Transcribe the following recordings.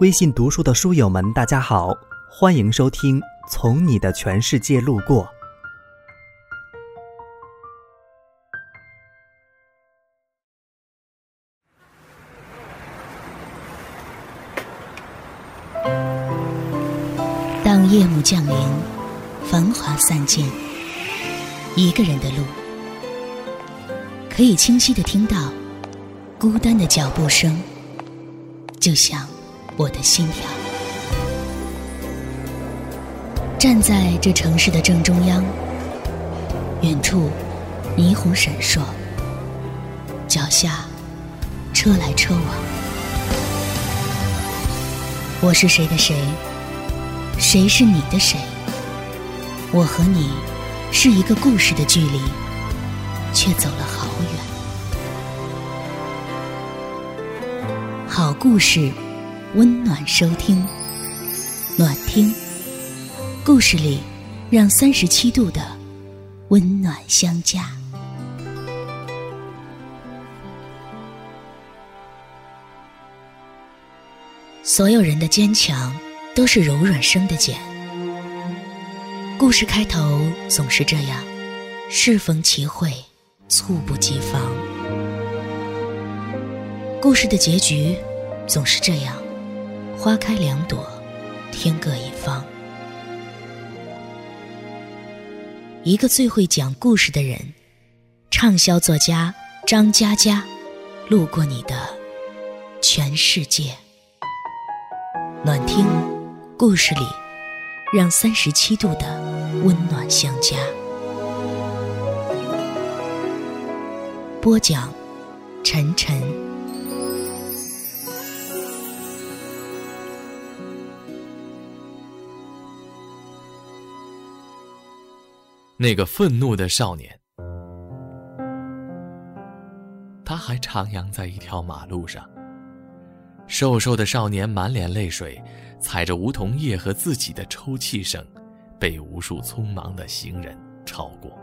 微信读书的书友们大家好，欢迎收听从你的全世界路过。 当夜幕降临，繁华散尽，一个人的路，可以清晰地听到孤单的脚步声，就像我的心跳。站在这城市的正中央，远处霓虹闪烁，脚下车来车往。我是谁的谁，谁是你的谁？我和你是一个故事的距离，却走了好远。好故事，温暖收听，暖听故事里，让37度的温暖相加。所有人的坚强都是柔软生的茧。故事开头总是这样，适逢其会，猝不及防。故事的结局总是这样，花开两朵，天各一方。一个最会讲故事的人，畅销作家张嘉佳，路过你的全世界。暖听故事里，让37度的温暖相加。播讲晨晨。 那个愤怒的少年，他还徜徉在一条马路上。瘦瘦的少年满脸泪水，踩着梧桐叶和自己的抽泣声，被无数匆忙的行人超过。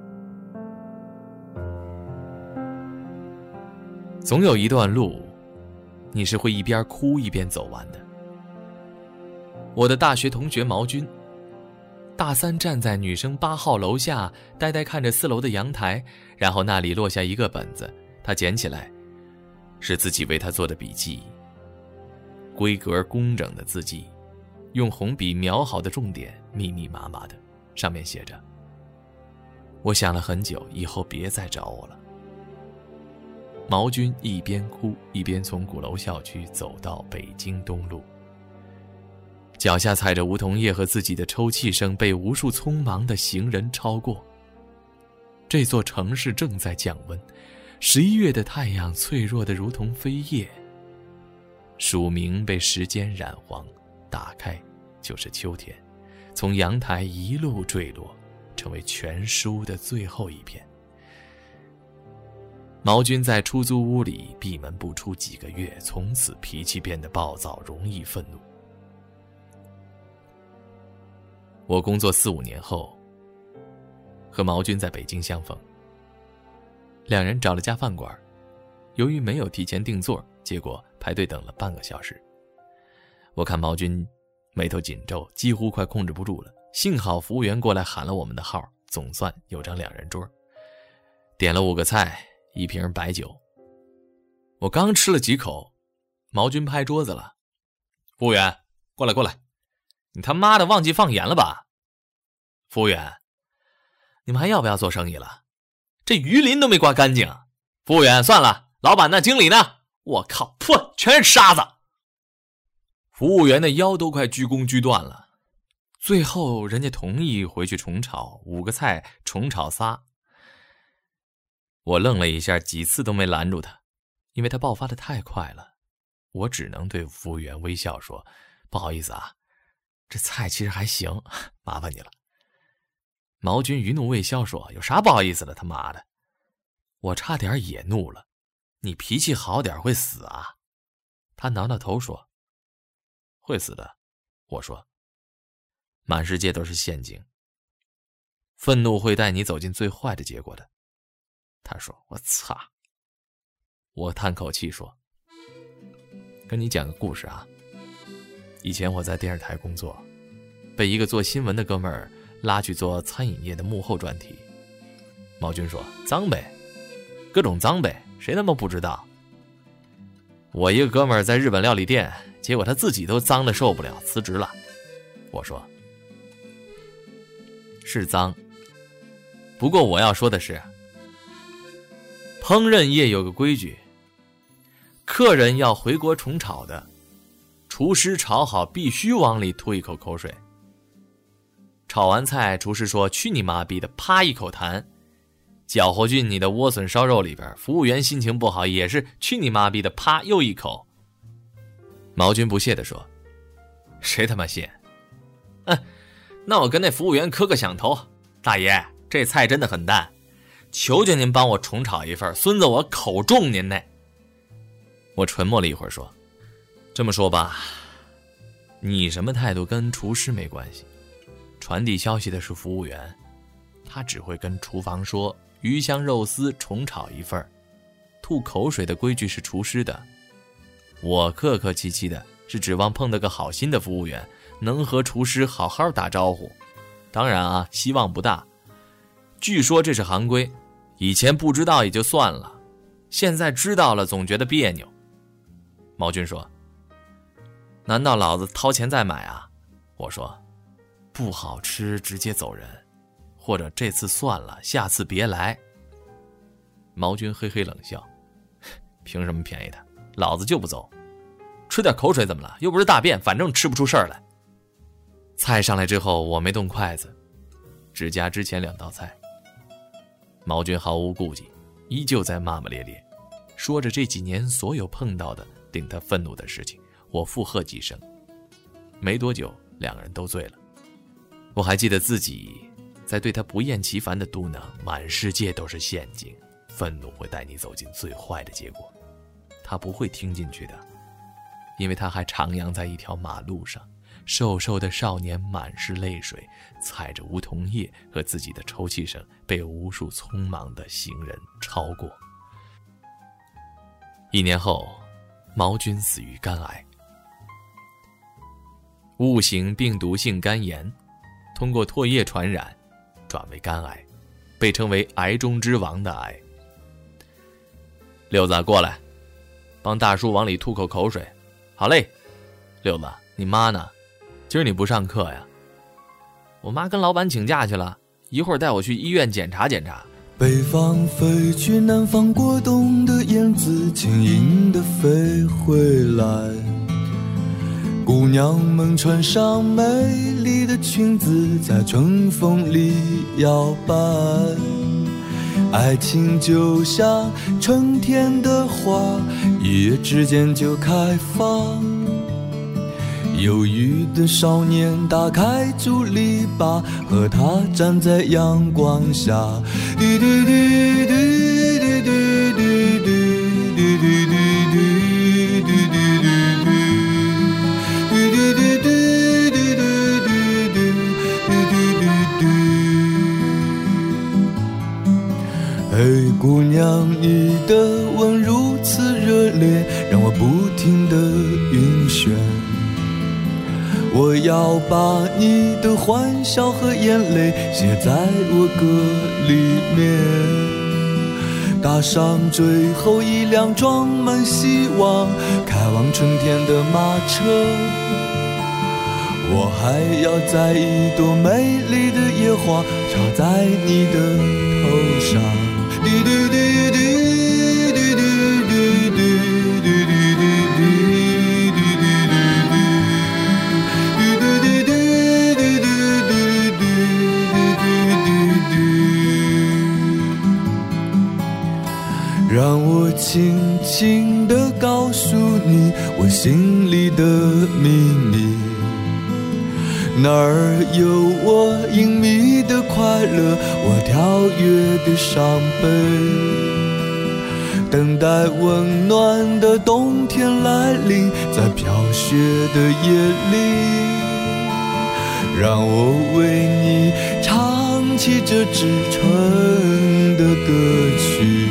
总有一段路，你是会一边哭一边走完的。我的大学同学毛军，大三站在女生8号楼下，呆呆看着4楼的阳台，然后那里落下一个本子，他捡起来，是自己为他做的笔记，规格工整的字迹，用红笔描好的重点，密密麻麻的，上面写着：我想了很久，以后别再找我了。毛军一边哭一边从鼓楼校区走到北京东路，脚下踩着梧桐叶和自己的抽泣声，被无数匆忙的行人超过。这座城市正在降温，11月的太阳脆弱得如同飞叶，署名被时间染黄，打开就是秋天，从阳台一路坠落，成为全书的最后一篇。毛军在出租屋里闭门不出几个月，从此脾气变得暴躁，容易愤怒。我工作4、5年后，和毛军在北京相逢，两人找了家饭馆，由于没有提前订座，结果排队等了半个小时。我看毛军眉头紧皱，几乎快控制不住了，幸好服务员过来喊了我们的号，总算有张2人桌，点了5个菜，1瓶白酒。我刚吃了几口，毛军拍桌子了：服务员，过来过来，你他妈的忘记放盐了吧？服务员，你们还要不要做生意了？这鱼鳞都没刮干净。服务员，算了，老板呢？经理呢？我靠，噗，全是沙子。服务员的腰都快鞠躬鞠断了。最后人家同意回去重炒，5个菜重炒仨。我愣了一下，几次都没拦住他，因为他爆发的太快了。我只能对服务员微笑说：不好意思啊，这菜其实还行，麻烦你了。毛军余怒未消说：有啥不好意思的，他妈的。我差点也怒了：你脾气好点会死啊。他挠挠头说：会死的。我说：满世界都是陷阱，愤怒会带你走进最坏的结果的。他说：我操。我叹口气说：跟你讲个故事啊， 以前我在电视台工作，被一个做新闻的哥们儿拉去做餐饮业的幕后专题。毛军说：脏呗，各种脏呗，谁他妈不知道。我一个哥们儿在日本料理店，结果他自己都脏得受不了，辞职了。我说是脏，不过我要说的是，烹饪业有个规矩，客人要回锅重炒的，厨师炒好必须往里吐一口口水。炒完菜，厨师说去你妈逼的，啪一口痰，搅和进你的莴笋烧肉里边，服务员心情不好也是去你妈逼的，啪又一口。毛军不屑地说：谁他妈信？那我跟那服务员磕个响头，大爷，这菜真的很淡，求求您帮我重炒一份，孙子我口重您呢。我沉默了一会儿说：这么说吧，你什么态度跟厨师没关系，传递消息的是服务员，他只会跟厨房说鱼香肉丝重炒一份，吐口水的规矩是厨师的。我客客气气的是指望碰到个好心的服务员，能和厨师好好打招呼。当然啊，希望不大。据说这是行规，以前不知道也就算了，现在知道了总觉得别扭。毛军说：难道老子掏钱再买啊？我说：不好吃直接走人，或者这次算了，下次别来。毛军嘿嘿冷笑：凭什么便宜他？老子就不走，吃点口水怎么了？又不是大便，反正吃不出事儿来。菜上来之后，我没动筷子，只夹之前2道菜。毛军毫无顾忌，依旧在骂骂咧咧，说着这几年所有碰到的令他愤怒的事情。我附和几声，没多久2个人都醉了。我还记得自己在对他不厌其烦地嘟囔：满世界都是陷阱，愤怒会带你走进最坏的结果。他不会听进去的，因为他还徜徉在一条马路上，瘦瘦的少年满是泪水，踩着梧桐叶和自己的抽泣声，被无数匆忙的行人超过。1年后，毛军死于肝癌。戊型病毒性肝炎通过唾液传染转为肝癌，被称为癌中之王的癌。六子过来，帮大叔往里吐口口水。好嘞。六子，你妈呢？今儿你不上课呀？我妈跟老板请假去了，一会儿带我去医院检查检查。 北方飞去南方过冬的燕子轻盈地飞回来，姑娘们穿上美丽的裙子在春风里摇摆，爱情就像春天的花，一夜之间就开放。忧郁的少年打开竹篱笆，和他站在阳光下。嘿，姑娘，你的吻如此热烈，让我不停地晕眩。我要把你的欢笑和眼泪写在我歌里面，搭上最后一辆装满希望开往春天的马车。我还要摘一朵美丽的野花插在你的头上。让我轻轻地告诉你我心里的秘密，哪儿有我隐秘的快乐，我跳跃的伤悲，等待温暖的冬天来临，在飘雪的夜里，让我为你唱起这支春的歌曲。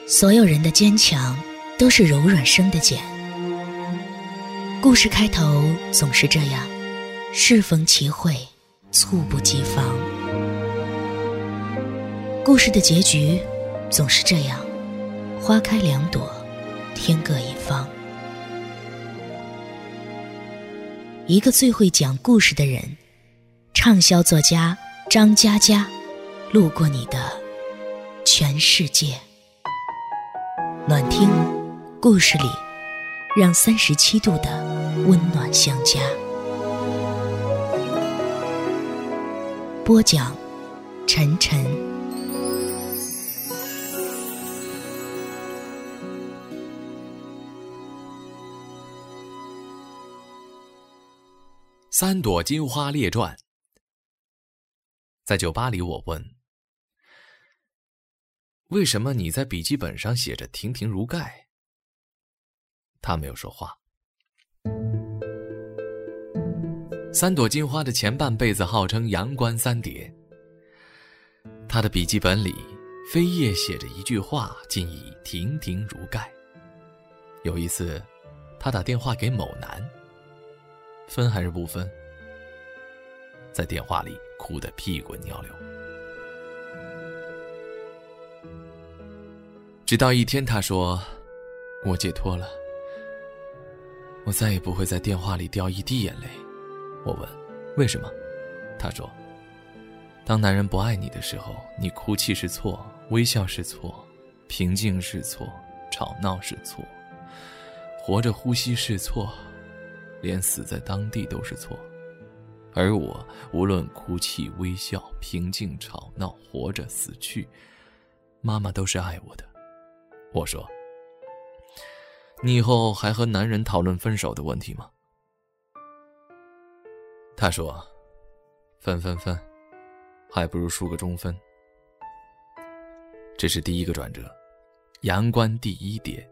所有人的坚强都是柔软生的茧。故事开头总是这样，适逢其会，猝不及防。故事的结局总是这样，花开两朵，天各一方。一个最会讲故事的人，畅销作家张嘉佳，路过你的全世界。暖听故事里，让37度的温暖相加。播讲晨晨。 三朵金花列传。在酒吧里，我问：为什么你在笔记本上写着亭亭如盖？他没有说话。三朵金花的前半辈子号称阳关三叠，他的笔记本里扉页写着一句话，尽以亭亭如盖。有一次他打电话给某男，分还是不分？在电话里哭得屁滚尿流。直到一天他说：我解脱了，我再也不会在电话里掉一滴眼泪。我问为什么？他说：当男人不爱你的时候，你哭泣是错，微笑是错，平静是错，吵闹是错，活着呼吸是错，连死在当地都是错。而我无论哭泣、微笑、平静、吵闹、活着、死去，妈妈都是爱我的。我说：你以后还和男人讨论分手的问题吗？他说：分，还不如输个中分。这是第一个转折，阳关第一叠。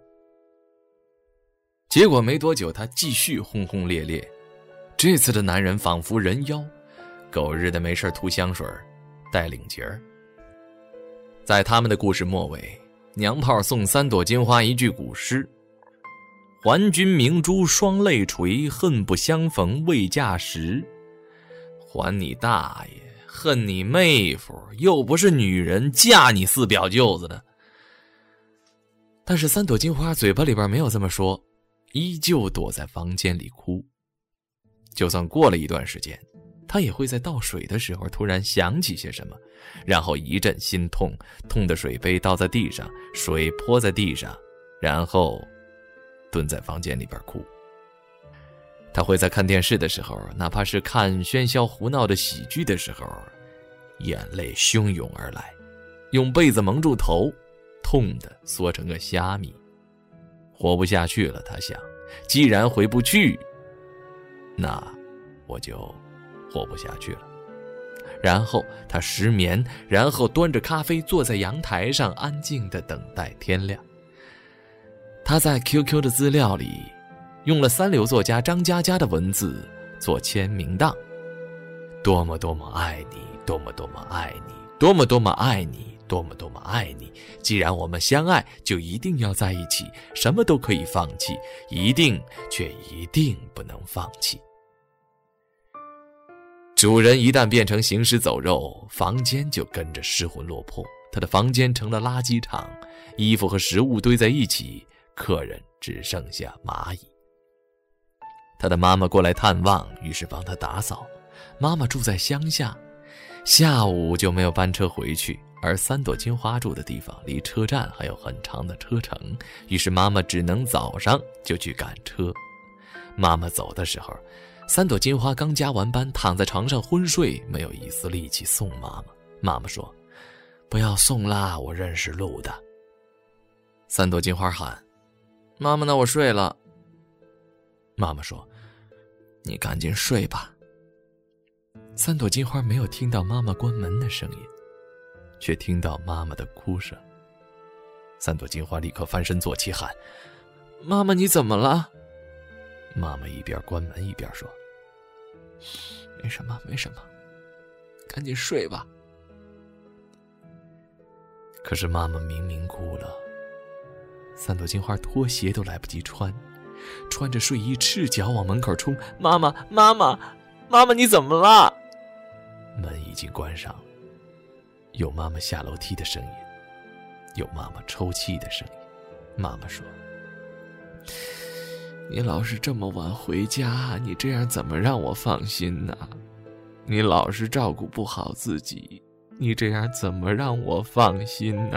结果没多久，他继续轰轰烈烈。这次的男人仿佛人妖，狗日的没事涂香水，戴领结儿。在他们的故事末尾，娘炮送三朵金花一句古诗：还君明珠双泪垂，恨不相逢未嫁时。还你大爷，恨你妹夫，又不是女人，嫁你四表舅子呢。但是三朵金花嘴巴里边没有这么说，依旧躲在房间里哭。就算过了一段时间，她也会在倒水的时候突然想起些什么，然后一阵心痛，痛的水杯倒在地上，水泼在地上，然后蹲在房间里边哭。她会在看电视的时候，哪怕是看喧嚣胡闹的喜剧的时候，眼泪汹涌而来，用被子蒙住头，痛得缩成个虾米。活不下去了，她想，既然回不去，那我就活不下去了。然后他失眠，然后端着咖啡坐在阳台上，安静地等待天亮。他在 QQ 的资料里用了三流作家张嘉佳的文字做签名档：多么多么爱你，多么多么爱你，多么多么爱你，多么多么爱你。既然我们相爱，就一定要在一起，什么都可以放弃，一定却一定不能放弃。主人一旦变成行尸走肉，房间就跟着失魂落魄。他的房间成了垃圾场，衣服和食物堆在一起，客人只剩下蚂蚁。他的妈妈过来探望，于是帮他打扫。妈妈住在乡下，下午就没有班车回去，而三朵金花住的地方离车站还有很长的车程，于是妈妈只能早上就去赶车。妈妈走的时候，三朵金花刚加完班，躺在床上昏睡，没有一丝力气送妈妈。妈妈说：不要送啦，我认识路的。三朵金花喊：妈妈呢？我睡了。妈妈说：你赶紧睡吧。三朵金花没有听到妈妈关门的声音，却听到妈妈的哭声。三朵金花立刻翻身坐起喊：妈妈你怎么了？妈妈一边关门一边说：没什么没什么，赶紧睡吧。可是妈妈明明哭了， 三朵金花脱鞋都来不及穿，穿着睡衣赤脚往门口冲。妈妈，妈妈，妈妈，你怎么了？门已经关上了，有妈妈下楼梯的声音，有妈妈抽泣的声音。妈妈说：你老是这么晚回家，你这样怎么让我放心呢？你老是照顾不好自己，你这样怎么让我放心呢？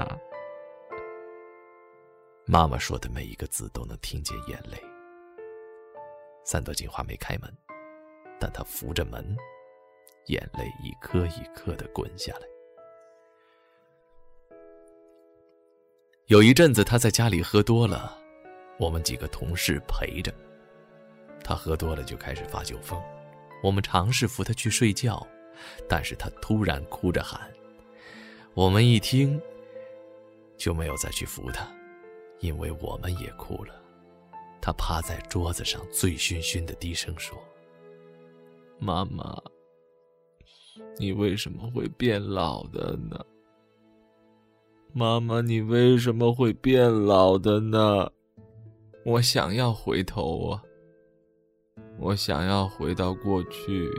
妈妈说的每一个字都能听见眼泪。三朵金花没开门，但她扶着门，眼泪一颗一颗地滚下来。有一阵子她在家里喝多了，我们几个同事陪着。她喝多了就开始发酒疯，我们尝试扶她去睡觉，但是她突然哭着喊。我们一听就没有再去扶她，因为我们也哭了。她趴在桌子上醉醺醺地低声说：妈妈，你为什么会变老的呢？妈妈，你为什么会变老的呢？我想要回头啊，我想要回到过去。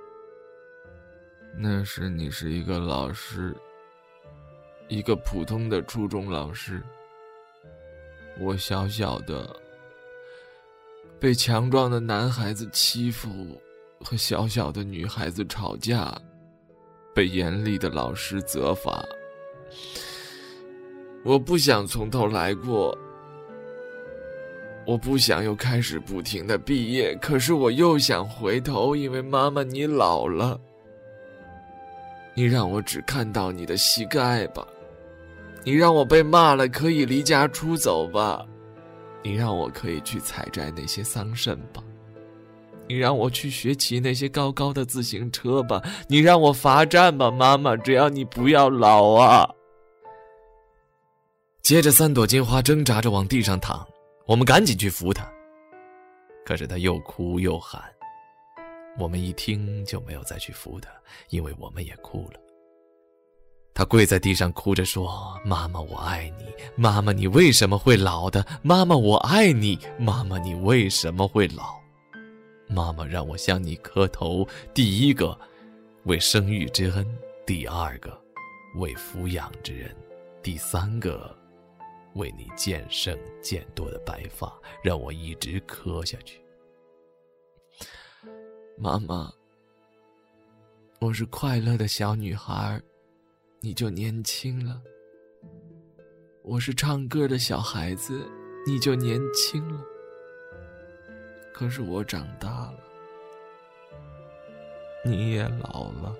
那时你是一个老师，一个普通的初中老师，我小小的，被强壮的男孩子欺负，和小小的女孩子吵架，被严厉的老师责罚。我不想从头来过，我不想又开始不停的毕业，可是我又想回头，因为妈妈你老了，你让我只看到你的膝盖吧，你让我被骂了可以离家出走吧，你让我可以去采摘那些桑葚吧，你让我去学骑那些高高的自行车吧，你让我罚站吧，妈妈，只要你不要老啊。接着三朵金花挣扎着往地上躺，我们赶紧去扶她，可是她又哭又喊，我们一听就没有再去扶她，因为我们也哭了。她跪在地上哭着说：妈妈我爱你，妈妈你为什么会老的？妈妈我爱你，妈妈你为什么会老？妈妈让我向你磕头，第一个为生育之恩，第二个为抚养之恩，第三个为你渐生渐多的白发，让我一直磕下去。妈妈，我是快乐的小女孩，你就年轻了。我是唱歌的小孩子，你就年轻了。可是我长大了，你也老了。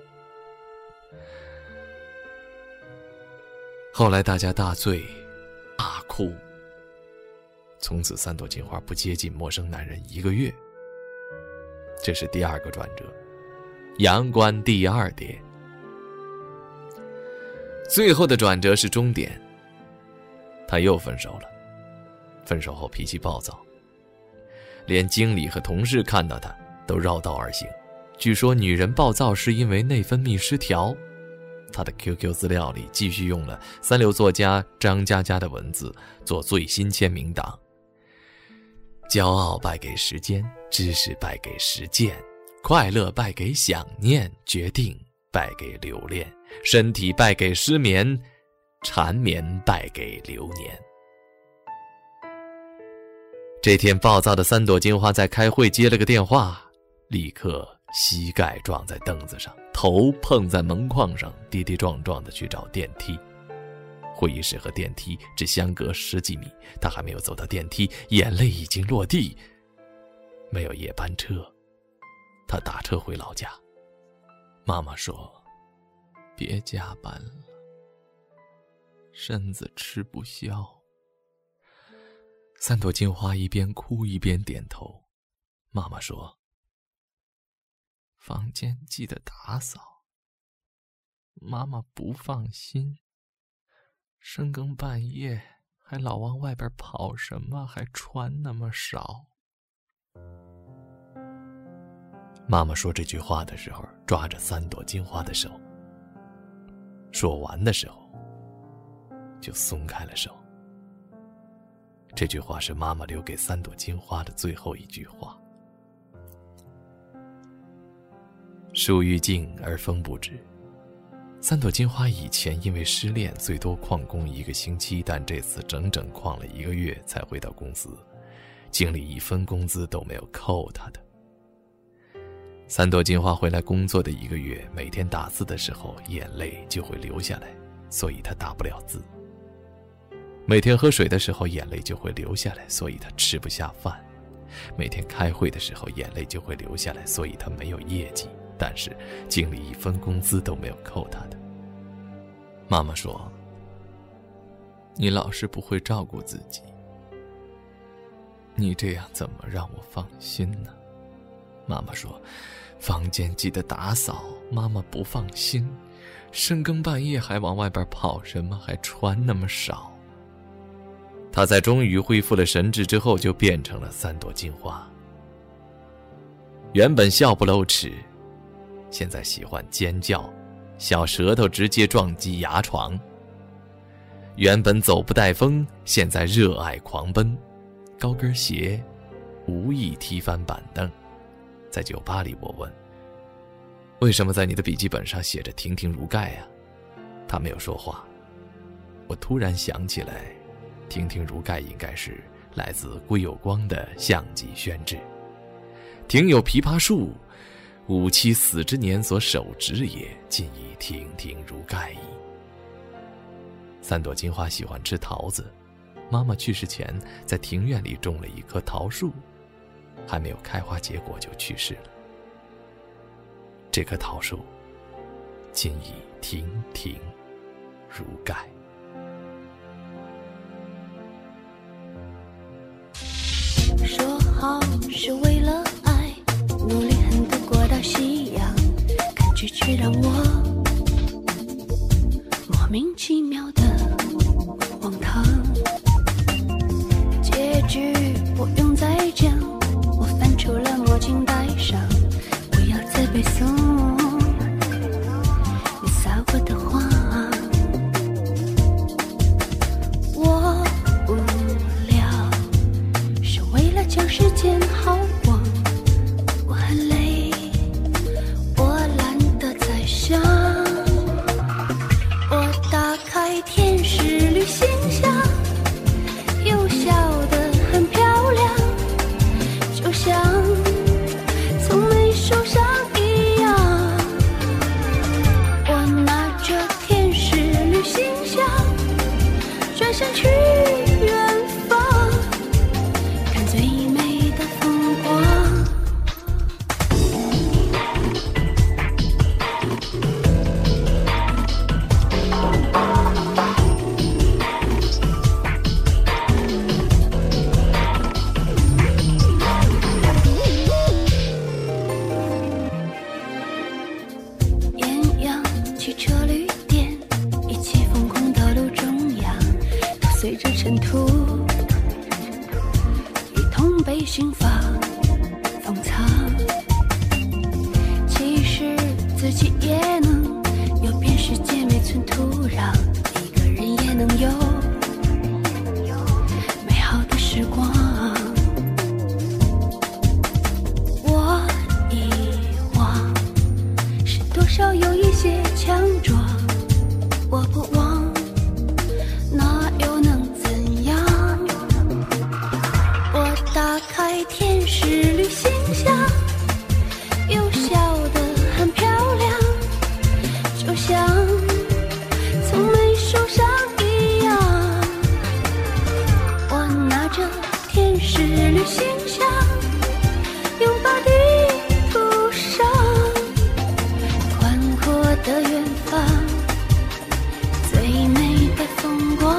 后来大家大醉大哭，从此三朵金花不接近陌生男人1个月。这是第二个转折，阳关第二点。最后的转折是终点，他又分手了。分手后脾气暴躁，连经理和同事看到他都绕道而行。据说女人暴躁是因为内分泌失调。他的 QQ 资料里继续用了三流作家张嘉佳的文字做最新签名档：骄傲败给时间，知识败给实践，快乐败给想念，决定败给留恋，身体败给失眠，缠绵败给流年。这天暴躁的三朵金花在开会接了个电话，立刻膝盖撞在凳子上，头碰在门框上，跌跌撞撞地去找电梯。会议室和电梯只相隔10几米，他还没有走到电梯，眼泪已经落地。没有夜班车，他打车回老家。妈妈说：别加班了，身子吃不消。三朵金花一边哭一边点头。妈妈说：房间记得打扫，妈妈不放心，深更半夜还老往外边跑什么，还穿那么少。妈妈说这句话的时候抓着三朵金花的手，说完的时候就松开了手。 这句话是妈妈留给三朵金花的最后一句话。树欲静而风不止。三朵金花以前因为失恋最多旷工1个星期，但这次整整旷了1个月才回到公司，经理1分工资都没有扣他的。三朵金花回来工作的1个月，每天打字的时候眼泪就会流下来，所以他打不了字。每天喝水的时候眼泪就会流下来，所以他吃不下饭。每天开会的时候眼泪就会流下来，所以他没有业绩，但是经理1分工资都没有扣他的。妈妈说，你老是不会照顾自己，你这样怎么让我放心呢？妈妈说，房间记得打扫，妈妈不放心，深更半夜还往外边跑什么，还穿那么少。他在终于恢复了神智之后，就变成了三朵金花。原本笑不露齿，现在喜欢尖叫，小舌头直接撞击牙床。原本走不带风，现在热爱狂奔，高跟鞋无意踢翻板凳。在酒吧里我问，为什么在你的笔记本上写着亭亭如盖啊？他没有说话。我突然想起来，亭亭如盖应该是来自归有光的项脊轩志。庭有枇杷树，5妻死之年所手植也，今已亭亭如盖矣。三朵金花喜欢吃桃子，妈妈去世前在庭院里种了一棵桃树，还没有开花结果就去世了。这棵桃树今已亭亭如盖。 说好是为了爱，努力很得过到夕阳，感觉却让我莫名其妙的荒唐。结局不用再讲，我翻出了墨镜戴上，不要再背诵你撒过的谎。我无聊是为了将时间耗光，我很累，我懒得再想。我打开天使旅行箱，又笑得很漂亮，就像从没受伤一样。我拿着天使旅行箱，转身去远方，看最美的风光。艳阳汽车旅店，一起疯狂到路中央，都随着尘土一同被心房封藏。其实自己也能有遍世界没寸土壤，一个人也能有美好的时光。我遗忘是多少有一些强壮，我不忘那又能怎样。我打开天使旅行箱，又笑得很漂亮，就像从没受伤一样。我拿着天使旅行箱，拥抱地图上宽阔的远方，最美的风光。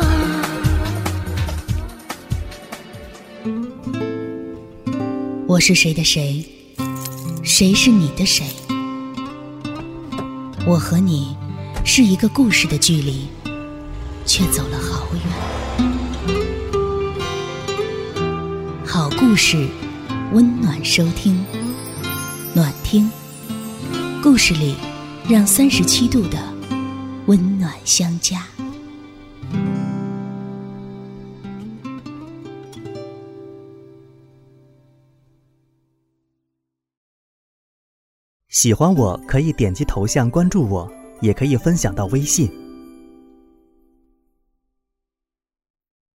我是谁的谁，谁是你的谁？我和你是一个故事的距离，却走了好远。好故事，温暖收听，暖听，故事里让37度的温暖相加。 喜欢我可以点击头像关注我，也可以分享到微信。